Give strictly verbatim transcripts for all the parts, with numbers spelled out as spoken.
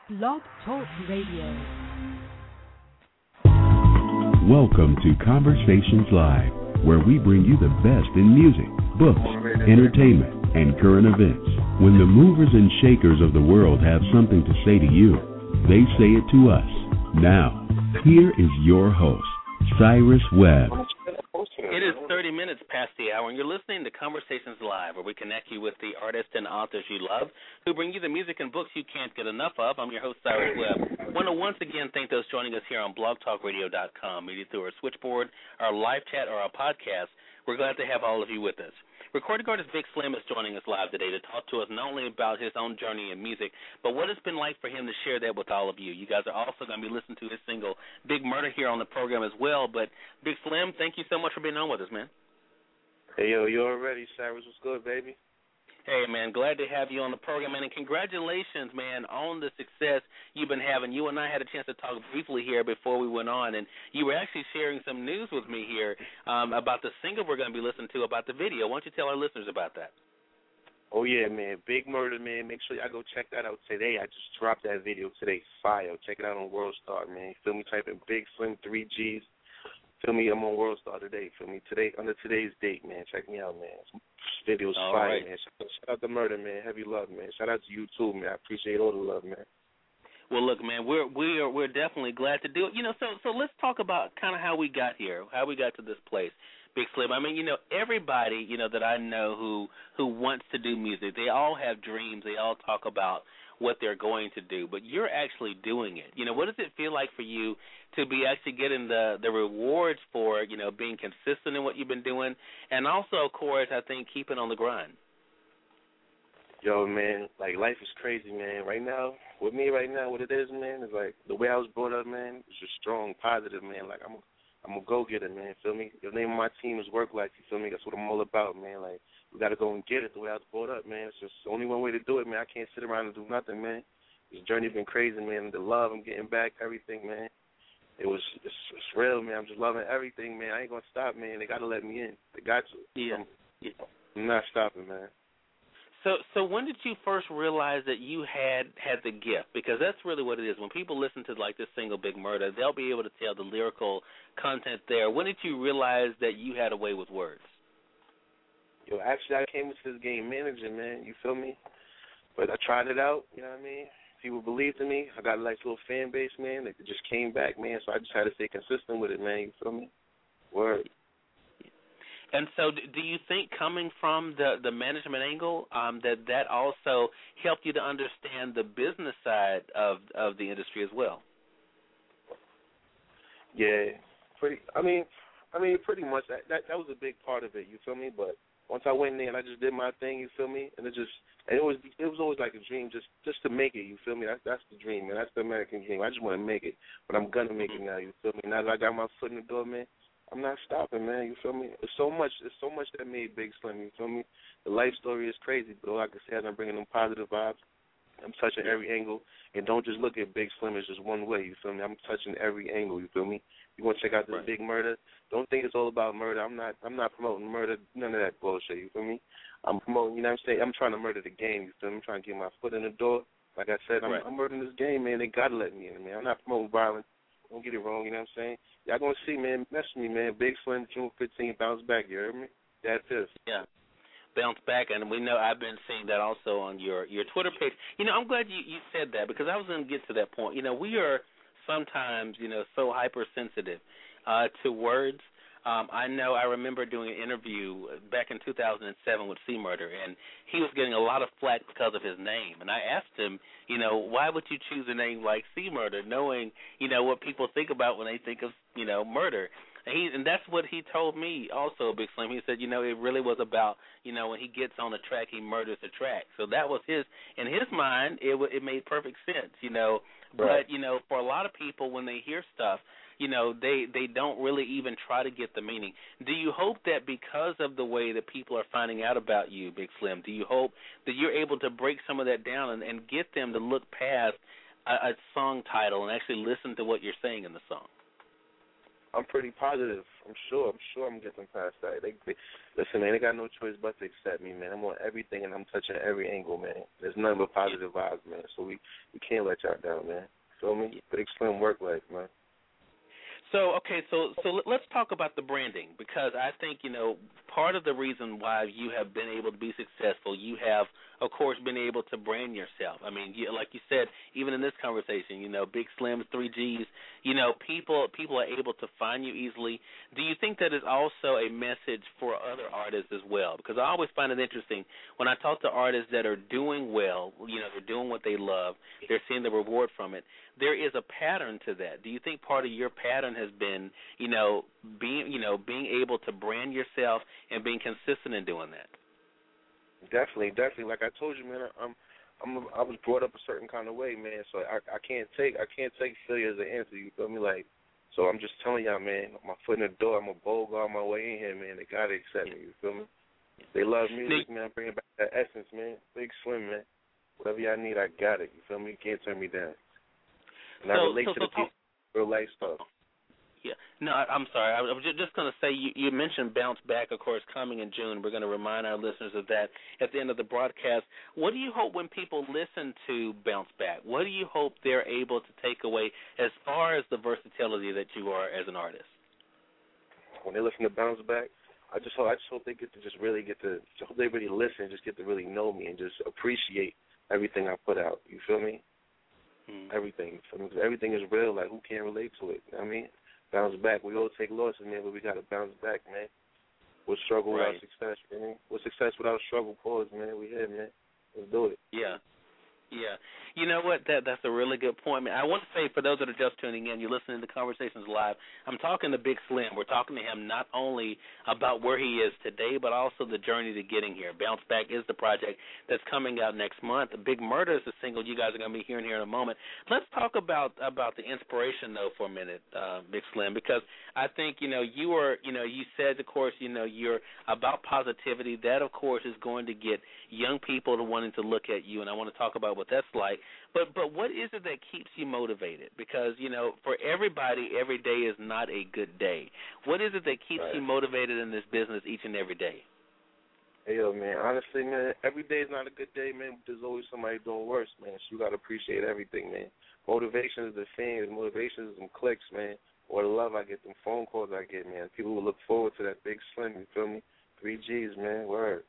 Blog Talk Radio. Welcome to Conversations Live, where we bring you the best in music, books, entertainment, and current events. When the movers and shakers of the world have something to say to you, they say it to us. Now, here is your host, Cyrus Webb. It is thirty minutes past the hour, and you're listening to Conversations Live, where we connect you with the artists and authors you love, who bring you the music and books you can't get enough of. I'm your host, Cyrus Webb. I want to once again thank those joining us here on blog talk radio dot com, either through our switchboard, our live chat, or our podcast. We're glad to have all of you with us. Recording artist Big Slim is joining us live today to talk to us not only about his own journey in music, but what it's been like for him to share that with all of you. You guys are also going to be listening to his single, Big Murder, here on the program as well. But, Big Slim, thank you so much for being on with us, man. Hey, yo, you already, Cyrus. What's good, baby? Hey, man, glad to have you on the program, man, and congratulations, man, on the success you've been having. You and I had a chance to talk briefly here before we went on, and you were actually sharing some news with me here um, about the single we're going to be listening to, about the video. Why don't you tell our listeners about that? Oh, yeah, man, Big Murder, man. Make sure y'all go check that out today. I just dropped that video today. Fire. Check it out on Worldstar, man. Feel me? Type in Big Slim three G's. Feel me? I'm on Worldstar today. Feel me? Today, under today's date, man. Check me out, man. Video's all fire, right. man. Shout, shout out to Murder, man. Heavy love, man. Shout out to you, too, man. I appreciate all the love, man. Well, look, man, we're we are we're definitely glad to do it. You know, so so let's talk about kind of how we got here, how we got to this place, Big Slim. I mean, you know, everybody, you know, that I know who who wants to do music, they all have dreams. They all talk about what they're going to do, but you're actually doing it. You know, what does it feel like for you to be actually getting the the rewards for, you know, being consistent in what you've been doing, and also, of course, I think keeping on the grind? Yo, man, like, life is crazy, man. Right now, with me right now, what it is, man, is like the way I was brought up, man, is just strong, positive, man. Like, I'm a, I'm a go-getter, man, feel me? The name of my team is Work Life, you feel me? That's what I'm all about, man. Like, we got to go and get it the way I was brought up, man. It's just the only one way to do it, man. I can't sit around and do nothing, man. This journey been crazy, man. The love I'm getting back, everything, man. It was, it's, it's real, man. I'm just loving everything, man. I ain't going to stop, man. They got to let me in. They got to. Yeah. I'm, I'm not stopping, man. So so when did you first realize that you had had the gift? Because that's really what it is. When people listen to, like, this single, Big Murder, they'll be able to tell the lyrical content there. When did you realize that you had a way with words? Yo, actually, I came into this game managing, man. You feel me? But I tried it out, you know what I mean? People believed in me. I got a nice little fan base, man. They just came back, man. So I just had to stay consistent with it, man. You feel me? Word. And so do you think coming from the, the management angle, um, that that also helped you to understand the business side of, of the industry as well? Yeah, pretty. I mean, I mean, pretty much that, that that was a big part of it. You feel me? But once I went in there and I just did my thing, you feel me? And it just, and it was it was always like a dream, just just to make it. You feel me? That's that's the dream, man. That's the American dream. I just want to make it, but I'm gonna make it now. You feel me? Now that I got my foot in the door, man, I'm not stopping, man. You feel me? It's so much. It's so much that made Big Slim. You feel me? The life story is crazy, but all I can say is I'm bringing them positive vibes. I'm touching every angle, and don't just look at Big Slim as just one way. You feel me? I'm touching every angle. You feel me? You want to check out this right. Big Murder? Don't think it's all about murder. I'm not. I'm not promoting murder. None of that bullshit. You feel me? I'm promoting. You know what I'm saying? I'm trying to murder the game. You feel me? I'm trying to get my foot in the door. Like I said, I'm, right. I'm murdering this game, man. They gotta let me in, man. I'm not promoting violence. Don't get it wrong. You know what I'm saying? Y'all gonna see, man. Mess with me, man. Big Slim, June fifteenth, bounce back. You heard me? That's it. Yeah. Bounce back, and we know I've been seeing that also on your, your Twitter page. You know, I'm glad you, you said that, because I was going to get to that point. You know, we are sometimes, you know, so hypersensitive uh, to words. Um, I know I remember doing an interview back in two thousand seven with C Murder, and he was getting a lot of flack because of his name. And I asked him, you know, why would you choose a name like C Murder, knowing, you know, what people think about when they think of, you know, murder? And, he, and that's what he told me also, Big Slim. He said, you know, it really was about, you know, when he gets on the track, he murders the track. So that was his, in his mind, it it made perfect sense, you know. Right. But, you know, for a lot of people, when they hear stuff, you know, they, they don't really even try to get the meaning. Do you hope that because of the way that people are finding out about you, Big Slim, do you hope that you're able to break some of that down and, and get them to look past a, a song title and actually listen to what you're saying in the song? I'm pretty positive. I'm sure. I'm sure I'm gonna get them past that. They, they listen, man. They got no choice but to accept me, man. I'm on everything and I'm touching every angle, man. There's nothing but positive vibes, man. So we we can't let y'all down, man. Feel me? Big Slim work life, man. So, okay, so so let's talk about the branding, because I think, you know, part of the reason why you have been able to be successful, you have, of course, been able to brand yourself. I mean, you, like you said, even in this conversation, you know, Big Slim, three G's, you know, people people are able to find you easily. Do you think that is also a message for other artists as well? Because I always find it interesting when I talk to artists that are doing well, you know, they're doing what they love, they're seeing the reward from it. There is a pattern to that. Do you think part of your pattern has been, you know, being, you know, being able to brand yourself and being consistent in doing that? Definitely, definitely. Like I told you, man, I'm, I'm, I was brought up a certain kind of way, man. So I, I can't take, I can't take failure as an answer. You feel me? Like, so I'm just telling y'all, man, my foot in the door. I'm a bold guy on my way in here, man. They gotta accept me. You feel me? They love music, man. I'm bringing back that essence, man. Big Slim, man. Whatever y'all need, I got it. You feel me? You can't turn me down. And so, I relate so, to the so, people, real life stuff. Yeah. No, I, I'm sorry. I was just going to say, you, you mentioned Bounce Back, of course, coming in June. We're going to remind our listeners of that at the end of the broadcast. What do you hope when people listen to Bounce Back? What do you hope they're able to take away as far as the versatility that you are as an artist? When they listen to Bounce Back, I just hope, I just hope they get to just really get to, I hope they really listen, just get to really know me and just appreciate everything I put out. You feel me? Mm. Everything. I mean, everything is real. Like, who can't relate to it? You know what I mean? Bounce back. We all take losses, man, but we got to bounce back, man. What struggle right. without success, man? What success without struggle? Pause, man. We here, man. Let's do it. Yeah. Yeah. You know what? That That's a really good point, man. I want to say, for those that are just tuning in, you're listening to Conversations Live, I'm talking to Big Slim. We're talking to him not only about where he is today, but also the journey to getting here. Bounce Back is the project that's coming out next month. Big Murder is the single you guys are going to be hearing here in a moment. Let's talk about about the inspiration, though, for a minute, uh, Big Slim, because I think, you know, you are, you know, you said, of course, you know, you're about positivity. That, of course, is going to get young people to wanting to look at you, and I want to talk about what that's like. But but what is it that keeps you motivated? Because, you know, for everybody, every day is not a good day. What is it that keeps right. you motivated in this business each and every day? Hey, yo, man, honestly, man, every day is not a good day, man, but there's always somebody doing worse, man, so you got to appreciate everything, man. Motivation is the fans. Motivation is them clicks, man, or the love I get, them phone calls I get, man. People will look forward to that Big Slim, you feel me? Three G's, man, word.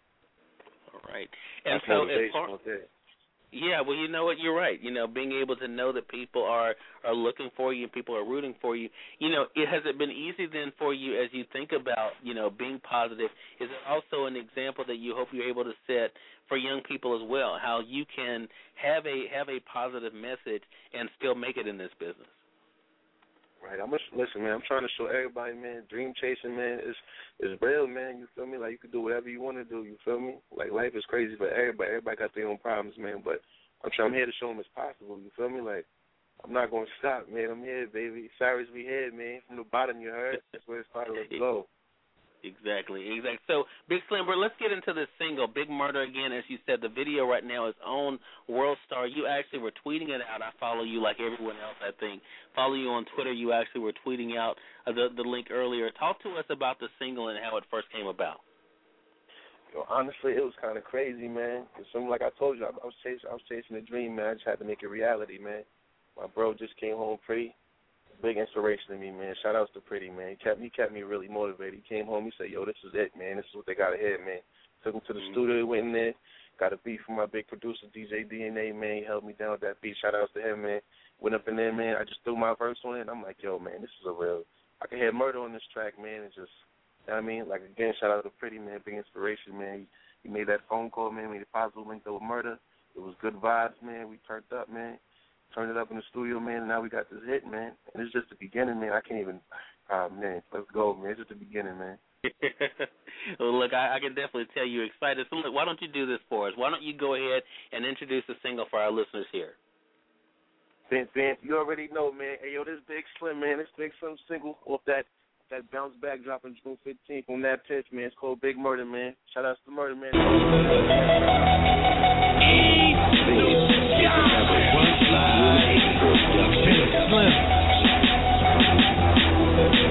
All right. And That's so motivation, far, okay. Yeah, well, you know what? You're right. You know, being able to know that people are, are looking for you and people are rooting for you. You know, it has it been easy then for you as you think about, you know, being positive? Is it also an example that you hope you're able to set for young people as well, how you can have a have a positive message and still make it in this business? Right. I'm just, listen, man, I'm trying to show everybody, man, dream chasing, man, is is real, man. You feel me? Like, you can do whatever you want to do. You feel me? Like, life is crazy for everybody. Everybody got their own problems, man. But I'm trying. I'm here to show them it's possible. You feel me? Like, I'm not going to stop, man. I'm here, baby. Sorry as we here, man. From the bottom, you heard? That's where it's started. Let's go. Exactly, exactly. So, Big Slim, let's get into this single, Big Murder. Again, as you said, the video right now is on World Star. You actually were tweeting it out. I follow you like everyone else, I think. Follow you on Twitter. You actually were tweeting out uh, the, the link earlier. Talk to us about the single and how it first came about. Yo, honestly, it was kind of crazy, man. Cause some, like I told you, I, I was chasing, I was chasing a dream, man. I just had to make it reality, man. My bro just came home free. Big inspiration to me, man. Shout outs to Pretty, man. He kept, he kept me really motivated. He came home, he said, yo, this is it, man. This is what they got to hear, man. Took him to the mm-hmm. studio, went in there, got a beat from my big producer, D J D N A, man. He held me down with that beat. Shout outs to him, man. Went up in there, man. I just threw my verse on it, and I'm like, yo, man, this is a real, I can hear murder on this track, man. It's just, you know what I mean? Like, again, shout out to Pretty, man. Big inspiration, man. He, he made that phone call, man. Made a positive link to murder. It was good vibes, man. We turned up, man. Turned it up in the studio, man, and now we got this hit, man. And it's just the beginning, man. I can't even, ah, uh, man, let's go, man. It's just the beginning, man. Well, look, I, I can definitely tell you're excited. So, look, why don't you do this for us? Why don't you go ahead and introduce the single for our listeners here? Ben, Ben, you already know, man. Hey, yo, this Big Slim, man. This Big Slim single off that that bounce back dropping June fifteenth on that pitch, man. It's called Big Murder, man. Shout out to Murder, man. Slim.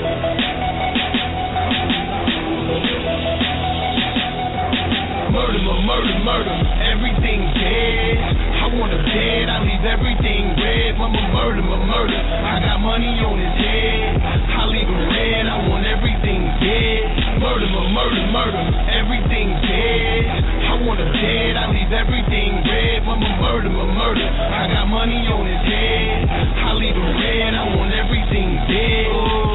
leave everything red. Mama murder, my murder. I got money on his head. I leave him red. I want everything dead. Murder, my murder, murder. Everything dead. I want him dead. I leave everything red. Mama murder, my murder. I got money on his head. I leave him red. I want everything dead.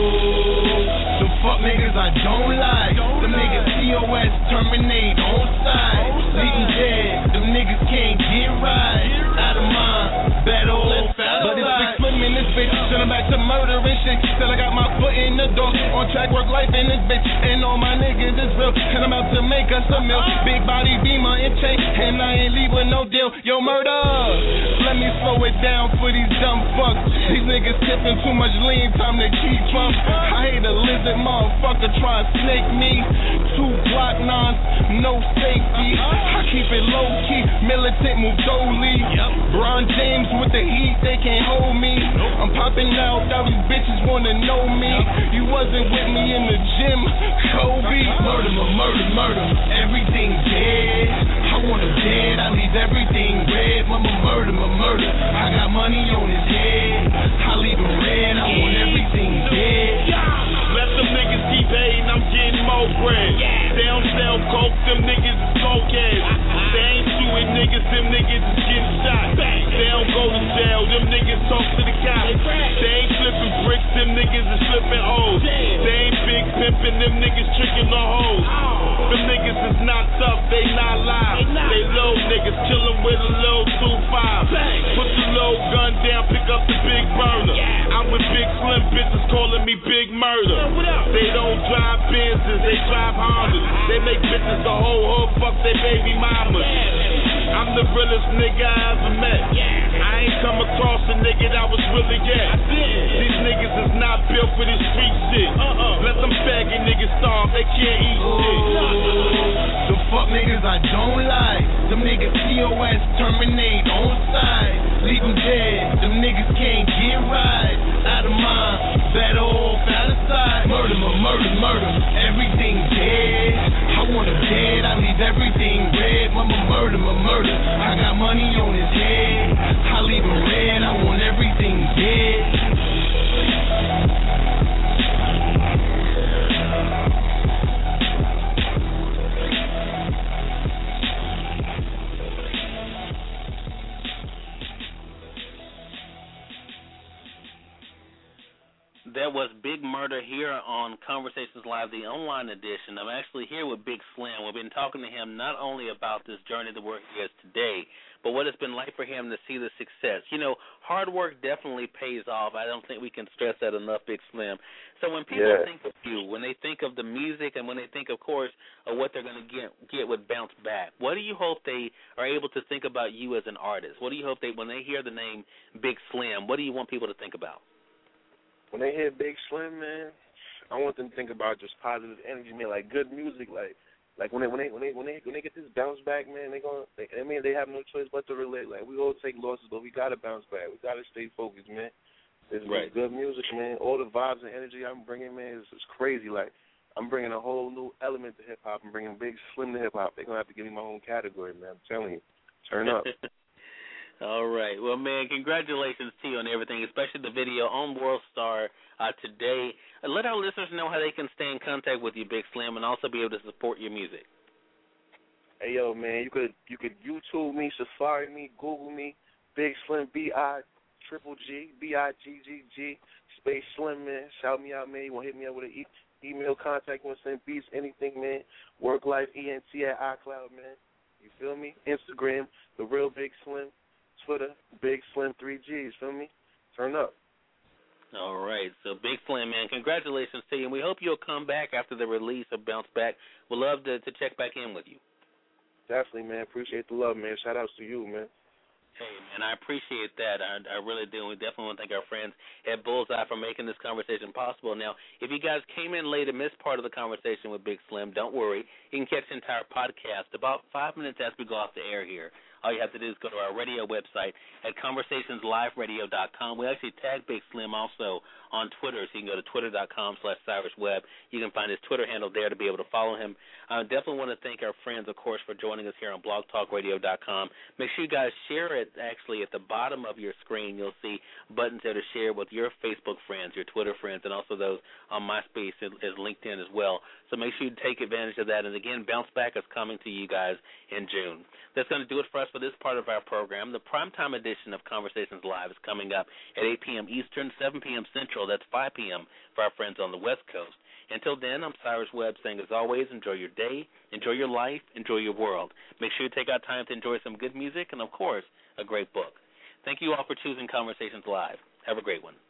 Oh, the fuck niggas I don't like. Them niggas T O S terminate on side. Leave them dead. Them niggas can't get right. Out of mind. Better off out of But it's big slim in this bitch. Send back to murder and shit. Till I got my foot in the door. On track, work life in this bitch. And all my niggas is real. And I'm out to make us a meal. Big body beamer and chain. And I ain't leave with no deal. Yo, murder. Let me slow it down for these dumb fucks. These niggas tipping too much lean. Time to keep up. I hate a lizard motherfucker try to snake me. Two Glock nines, no safety. I keep it low key. Militant move dolly. Bron James with the heat, they can't hold me. I'm popping out, all these bitches wanna know me. You wasn't with me in the gym, Kobe. Murder, murder, murder, everything dead. I want him dead, I leave everything red. Mama murder, my murder. I got money on his head. I leave him red, I want everything dead. Let them niggas keep hating, I'm getting more bread. They don't sell coke, them niggas is cokeheads. They ain't shooting niggas, them niggas is getting shot. They don't go to jail, them niggas talk to the cops. They ain't flipping bricks, them niggas is flipping O's. They ain't big pimping, them niggas tricking the hoes. Them niggas is not tough, they not live. They low niggas, kill them with a little two five. Put the low gun down, pick up the big burner. I'm with big slim bitches calling me Big Murder. They don't drive Benzes, they drive Hondas. They make bitches the whole hood fuck their baby mamas. I'm the realest nigga I ever met. I ain't come across a nigga that was really yet. These niggas is not built for this street shit. Let them faggot niggas starve, they can't eat shit. The fuck niggas I don't like. Them niggas T O S terminate on side. Leave them dead. Them niggas can't get right. Out of mind, better off out of sight. Murder, murder, murder. Everything dead. I want him dead. I leave everything red. Mama murder, my murder. I got money on his head. I leave him red. I want everything dead. That was Big Murder here on Conversations Live, the online edition. I'm actually here with Big Slim. We've been talking to him not only about this journey to where he is today, but what it's been like for him to see the success. You know, hard work definitely pays off. I don't think we can stress that enough, Big Slim. So when people yeah. think of you, when they think of the music, and when they think, of course, of what they're going to get get with Bounce Back, what do you hope they are able to think about you as an artist? What do you hope they, when they hear the name Big Slim, what do you want people to think about? When they hear Big Slim, man, I want them to think about just positive energy, man, like good music, like like when they when they when they when they when they get this bounce back, man, they gonna they, I mean they have no choice but to relate. Like we all take losses, but we gotta bounce back. We gotta stay focused, man. It's right. good music, man. All the vibes and energy I'm bringing, man, is it's crazy. Like I'm bringing a whole new element to hip hop. I'm bringing Big Slim to hip hop. They're gonna have to give me my own category, man. I'm telling you, turn up. All right. Well, man, congratulations to you on everything, especially the video on World Star uh, today. Uh, let our listeners know how they can stay in contact with you, Big Slim, and also be able to support your music. Hey, yo, man, you could you could YouTube me, Safari me, Google me, Big Slim, B I triple G, B I G G G, Space Slim, man. Shout me out, man. You want to hit me up with an e- email contact, you want to send beats, anything, man. Work Life E N T at iCloud, man. You feel me? Instagram, The Real Big Slim. Twitter, Big Slim three Gs, feel me? Turn up. All right, so Big Slim, man, congratulations to you, and we hope you'll come back after the release of Bounce Back. We'd love to, to check back in with you. Definitely, man. Appreciate the love, man. Shout-outs to you, man. Hey, man, I appreciate that. I, I really do. We definitely want to thank our friends at Bullseye for making this conversation possible. Now, if you guys came in late and missed part of the conversation with Big Slim, don't worry. You can catch the entire podcast about five minutes after we go off the air here all you have to do is go to our radio website at conversations live radio dot com. We actually tag Big Slim also on Twitter, so you can go to twitter dot com slash Cyrus Webb. You can find his Twitter handle there to be able to follow him. I definitely want to thank our friends, of course, for joining us here on blog talk radio dot com. Make sure you guys share it. Actually, at the bottom of your screen, you'll see buttons there to share with your Facebook friends, your Twitter friends, and also those on MySpace and, and LinkedIn as well. So make sure you take advantage of that. And, again, Bounce Back is coming to you guys in June. That's going to do it for us for this part of our program. The primetime edition of Conversations Live is coming up at eight p.m. Eastern, seven p.m. Central. That's five p.m. for our friends on the West Coast. Until then, I'm Cyrus Webb saying, as always, enjoy your day, enjoy your life, enjoy your world. Make sure you take out time to enjoy some good music and, of course, a great book. Thank you all for choosing Conversations Live. Have a great one.